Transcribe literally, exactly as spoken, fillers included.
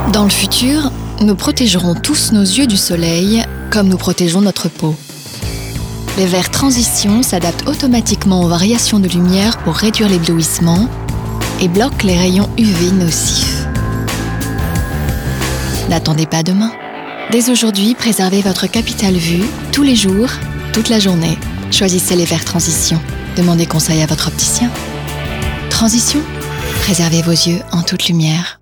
Dans le futur, nous protégerons tous nos yeux du soleil comme nous protégeons notre peau. Les verres transition s'adaptent automatiquement aux variations de lumière pour réduire l'éblouissement et bloquent les rayons U V nocifs. N'attendez pas demain. Dès aujourd'hui, préservez votre capitale vue tous les jours, toute la journée. Choisissez les verres transition. Demandez conseil à votre opticien. Transition, préservez vos yeux en toute lumière.